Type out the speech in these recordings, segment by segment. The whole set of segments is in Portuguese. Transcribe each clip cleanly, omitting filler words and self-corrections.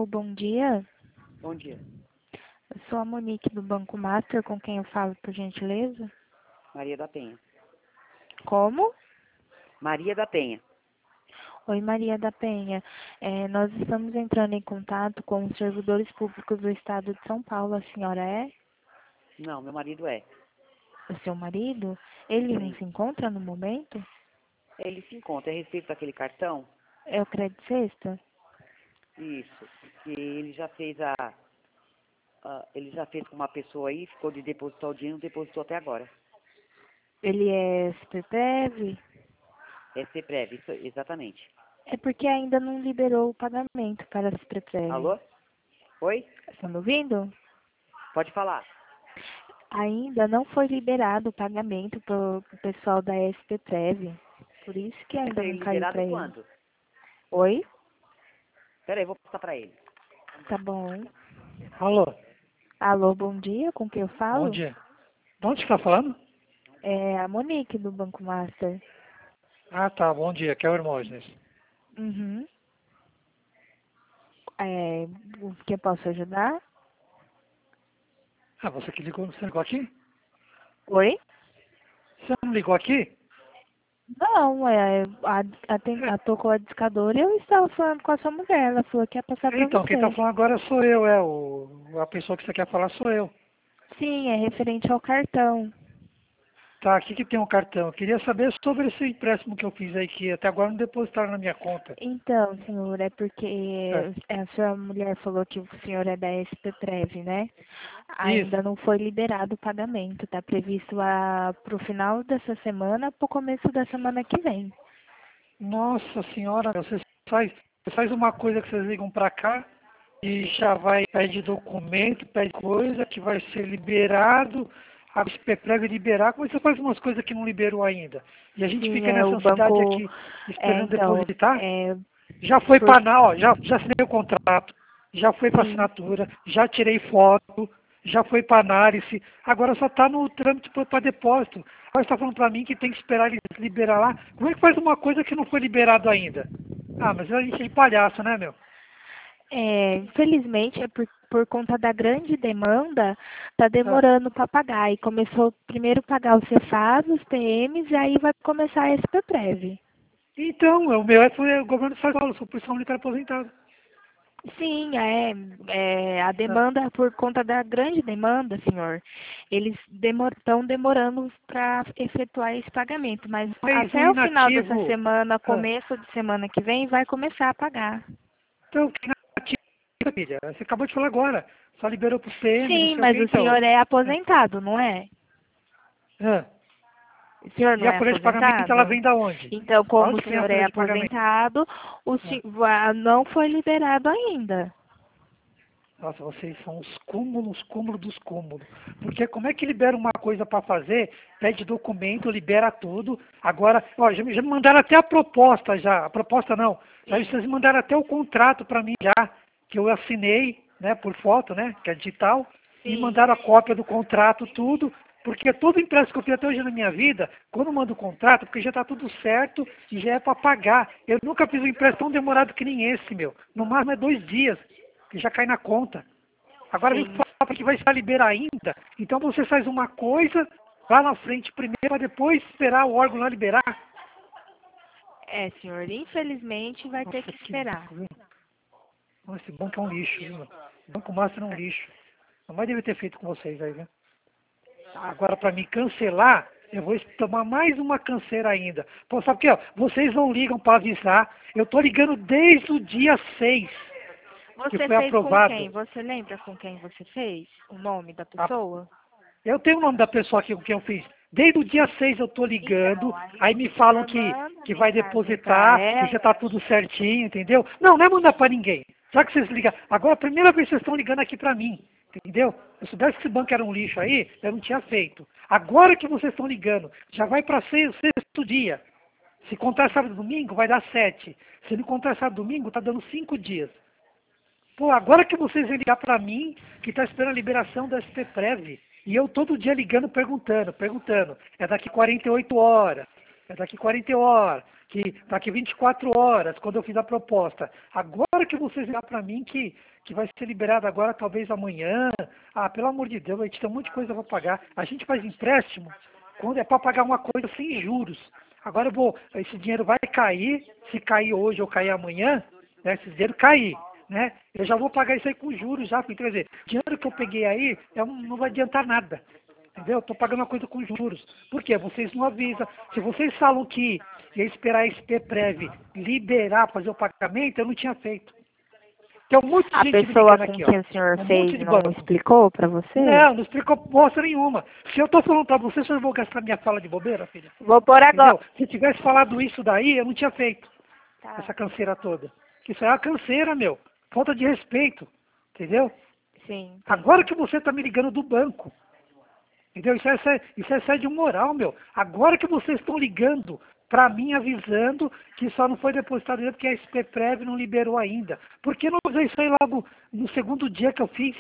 Alô, bom dia. Bom dia. Eu sou a Monique do Banco Master, com quem eu falo, por gentileza? Maria da Penha. Como? Maria da Penha. Oi, Maria da Penha. Nós estamos entrando em contato com os servidores públicos do Estado de São Paulo. A senhora é? Não, meu marido é. O seu marido? Ele não Sim. se encontra no momento? Ele se encontra a respeito daquele cartão? É o Crédito Sexta? Isso. Porque ele já fez ele já fez com uma pessoa aí, ficou de depositar o dinheiro, não depositou até agora. Ele é Superprev? É CPREV, isso, exatamente. É porque ainda não liberou o pagamento para a Superprev. Alô? Oi? Está me ouvindo? Pode falar. Ainda não foi liberado o pagamento para o pessoal da SPPrev. Por isso que Vai ainda ser não caiu liberado para ele. quando? Oi? Pera aí, vou passar pra ele. Tá bom. Alô, Alô, bom dia, com quem eu bom falo? dia. De onde você está falando? É a Monique do Banco Master. Ah, tá, bom dia, que é o Hermógenes. Uhum. O que eu posso ajudar? Ah, você que ligou, você ligou aqui? Oi? Você não ligou aqui? Não, tocou a discadora e eu estava falando com a sua mulher. Ela falou que ia passar para Então, quem está você. falando agora sou eu, a pessoa que você quer falar sou eu. Sim, é referente ao cartão. Tá, aqui que tem um cartão. Eu queria saber sobre esse empréstimo que eu fiz aí, que até agora não depositaram na minha conta. Então, senhor, é porque É, a sua mulher falou que o senhor é da SPPrev, né? isso. Ainda não foi liberado o pagamento. Está previsto para o final dessa semana, para o começo da semana que vem. Nossa senhora, você faz uma coisa que vocês ligam pra cá e já vai, pede documento, pede coisa que vai ser liberado, a prega liberar, como você faz umas coisas que não liberou ainda? E a gente Sim, fica é o nessa ansiedade banco. aqui esperando Então, depositar? Já foi por, para ó, já assinei o contrato, já foi para sim, assinatura, já tirei foto, já foi para análise, agora só está no trâmite para depósito. Agora você está falando para mim que tem que esperar ele liberar lá. Como é que faz uma coisa que não foi liberado ainda? Ah, mas a gente é de palhaço, né, meu? infelizmente, por conta da grande demanda, está Ah, demorando para pagar. E começou primeiro pagar o Cefaz, os PMs, e aí vai começar a SPPrev. então, o meu foi o governo de São Paulo, sou policial militar aposentado. Sim, a Ah, demanda, por conta da grande demanda, senhor, eles estão demorando para efetuar esse pagamento, mas mas o até o final dessa inativo, semana, ah, começo de semana que vem, vai começar a pagar. então, que inativo, filha, você acabou de falar agora, só liberou para o PM, não Sim, sei o mas que, o então. senhor é Ah, aposentado, não é? ah. O senhor E não a é folha de pagamento, ela aposentado? vem da onde? Então, como Aonde o que vem a senhor é folha de pagamento? aposentado, Ah, não foi liberado ainda. nossa, vocês são os cúmulos dos cúmulos. Porque como é que libera uma coisa para fazer, pede documento, libera tudo. Agora, ó, já me mandaram até a proposta já. A proposta não. Já Sim, vocês me mandaram até o contrato para mim já, que eu assinei, né, por foto, né, que é digital. Me sim. mandaram a cópia do contrato, tudo. Porque todo empréstimo que eu fiz até hoje na minha vida, quando eu mando o contrato, porque já está tudo certo e já é para pagar. Eu nunca fiz um empréstimo tão demorado que nem esse, meu. No máximo é 2 dias, que já cai na conta. Agora vem Sim. falar que vai estar liberar ainda. Então você faz uma coisa lá na frente primeiro, para depois esperar o órgão lá liberar. Senhor, infelizmente vai ter Nossa, que que esperar. banco, viu? Nossa, esse banco é um lixo, viu? O Banco Master é um lixo. Mas deve ter feito com vocês aí, viu? Agora, para me cancelar, eu vou tomar mais uma canseira ainda. Pô, sabe o que? Ó, vocês não ligam para avisar. Eu tô ligando desde o dia 6 que Você foi fez com quem? aprovado. Você lembra com quem você fez? O nome da A- pessoa? Eu tenho o nome da pessoa aqui com quem eu fiz. Desde o dia 6 eu tô ligando, Então, aí aí me o falam senhor manda que vai mensagem para depositar, que já tá ela. tudo certinho, entendeu? Não, não é mandar para ninguém. Já que vocês ligam. Agora, a primeira vez que vocês estão ligando aqui para mim, entendeu? Se eu soubesse que esse banco era um lixo aí, eu não tinha feito. Agora que vocês estão ligando, já vai para sexto dia. Se contar sábado e domingo, vai dar 7. Se não contar sábado e domingo, tá dando 5 dias. Pô, agora que vocês vêm ligar para mim, que está esperando a liberação da SPPrev, e eu todo dia ligando, perguntando. É daqui 48 horas. É daqui 48 horas. que daqui 24 horas, quando eu fiz a proposta. Agora que vocês ligaram para mim que vai ser liberado agora, talvez amanhã. Ah, pelo amor de Deus, a gente tem um monte de coisa para pagar. A gente faz empréstimo quando é para pagar uma coisa sem juros. Agora esse dinheiro vai cair, se cair hoje ou cair amanhã, né, esse dinheiro cair, né? Eu já vou pagar isso aí com juros já, quer dizer, o dinheiro que eu peguei aí não vai adiantar nada. Entendeu? Estou pagando uma coisa com juros. Por quê? Vocês não avisam. Se vocês falam que ia esperar a SPPrev liberar, fazer o pagamento, eu não tinha feito. Tem um monte de A gente pessoa com aqui, quem o senhor um fez monte de não banco. explicou para você? Não explicou bosta nenhuma. Se eu estou falando para você, eu não vou gastar minha fala de bobeira, filha. Vou pôr agora. Entendeu? Se tivesse falado isso daí, eu não tinha feito. Tá. Essa canseira toda. Que isso é uma canseira, meu. Falta de respeito. Entendeu? Sim. Agora que você está me ligando do banco. Entendeu? Isso é assédio moral, meu. Agora que vocês estão ligando para mim avisando que só não foi depositado dinheiro porque a SPPrev não liberou ainda. Por que não fazer isso aí logo no segundo dia que eu fiz?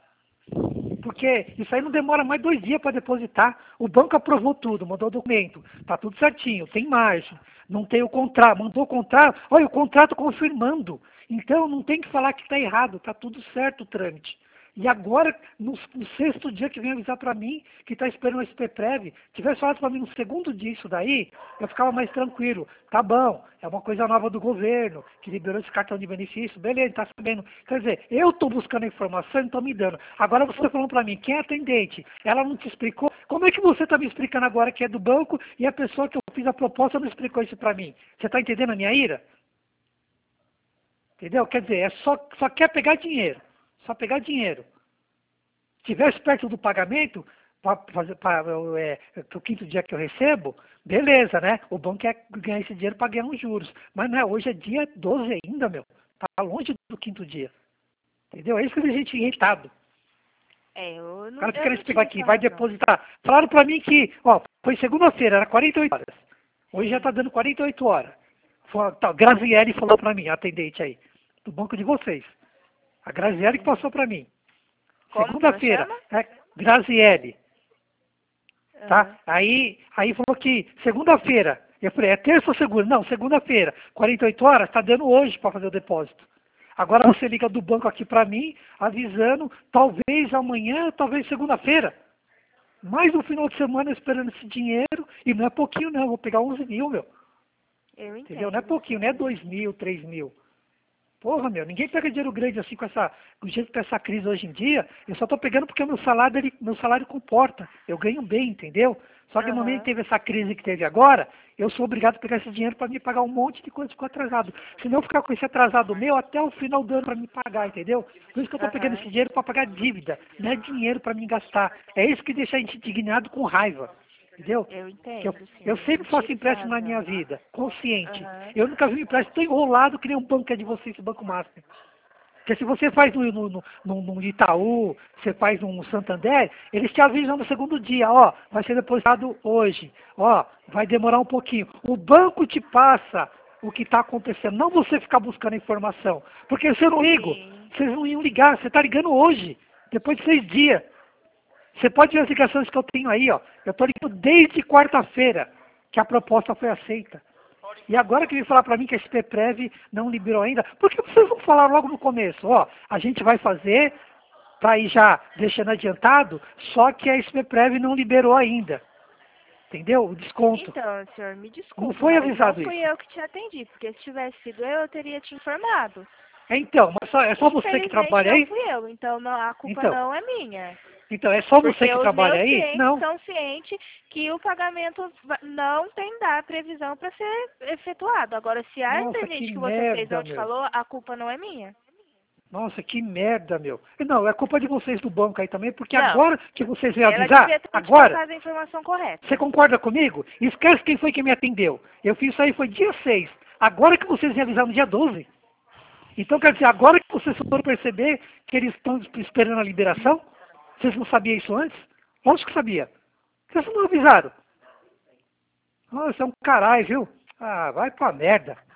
Porque isso aí não demora mais 2 dias para depositar. O banco aprovou tudo, mandou o documento. Tá tudo certinho, tem margem. Não tem o contrato, mandou o contrato. Olha, o contrato confirmando. Então não tem que falar que está errado, tá tudo certo o trâmite. E agora, no 6º dia que vem avisar para mim que está esperando a SPPrev, tivesse falado para mim no 2º dia isso daí, eu ficava mais tranquilo. Tá bom, é uma coisa nova do governo, que liberou esse cartão de benefício, beleza, tá sabendo. Quer dizer, eu estou buscando a informação e estou me dando. Agora você está falando para mim, quem é atendente? Ela não te explicou? Como é que você está me explicando agora que é do banco e a pessoa que eu fiz a proposta não explicou isso para mim? Você está entendendo a minha ira? Entendeu? Quer dizer, só quer pegar dinheiro. Só pegar dinheiro. Se estivesse perto do pagamento, o 5º dia que eu recebo, beleza, né? O banco quer ganhar esse dinheiro para ganhar uns juros. Mas não é, hoje é dia 12 ainda, meu. Tá longe do 5º dia. Entendeu? É isso que a gente irritado. Eu não. O cara fica explicar aqui, vai depositar. Falaram para mim que, foi segunda-feira, era 48 horas. Hoje já tá dando 48 horas. Graziele falou para mim, a atendente aí, do banco de vocês. A Graziele que passou para mim. Segunda-feira, Graziele. Tá? Aí falou que segunda-feira. Eu falei, é terça ou segunda? Não, segunda-feira. 48 horas, tá dando hoje para fazer o depósito. Agora você liga do banco aqui para mim, avisando, talvez amanhã, talvez segunda-feira. Mais um final de semana esperando esse dinheiro, e não é pouquinho não, eu vou pegar 11 mil, meu. Eu entendo. Entendeu? Não é pouquinho, não é 2 mil, 3 mil. Porra, meu, ninguém pega dinheiro grande assim do jeito que tá essa crise hoje em dia. Eu só tô pegando porque meu salário comporta. Eu ganho bem, entendeu? Só que no momento que teve essa crise que teve agora, eu sou obrigado a pegar esse dinheiro para me pagar um monte de coisa que ficou atrasado. Se não ficar com esse atrasado meu até o final do ano para me pagar, entendeu? Por isso que eu tô pegando esse dinheiro para pagar dívida, não é dinheiro para me gastar. É isso que deixa a gente indignado com raiva. Entendeu? Eu entendo. Eu sempre faço empréstimo na minha vida, consciente. Eu nunca vi um empréstimo tão enrolado que nem um banco que é de vocês, esse Banco Master. Porque se você faz no Itaú, você faz no Santander, eles te avisam no 2º dia, vai ser depositado hoje, vai demorar um pouquinho. O banco te passa o que está acontecendo, não você ficar buscando informação. Porque se eu não ligo, vocês não iam ligar, você está ligando hoje, depois de 6 dias. Você pode ver as ligações que eu tenho aí, Eu estou ligando desde quarta-feira que a proposta foi aceita. E agora que vem falar para mim que a SPPrev não liberou ainda, por que vocês não falaram logo no começo? A gente vai fazer para ir já deixando adiantado, só que a SPPrev não liberou ainda. Entendeu? O desconto. Então, senhor, me desculpe. Não foi avisado isso. Não fui eu que te atendi, porque se tivesse sido eu teria te informado. Então, mas é só você que trabalha aí? Não fui eu, então a culpa não é minha. Então, é só você que trabalha aí? Porque os meus clientes estão cientes que o pagamento não tem previsão para ser efetuado. Agora, se a atendente que você fez não te falou, a culpa não é minha. Nossa, que merda, meu. Não, é culpa de vocês do banco aí também, porque agora que vocês vêm avisar, ela devia ter agora, a informação correta. Você concorda comigo? Esquece quem foi que me atendeu. Eu fiz isso aí, foi dia 6. Agora que vocês me avisaram no dia 12. Então, quer dizer, agora que vocês foram perceber que eles estão esperando a liberação, vocês não sabiam isso antes? Lógico que sabia. Vocês não avisaram. Nossa, é um caralho, viu? Vai pra merda.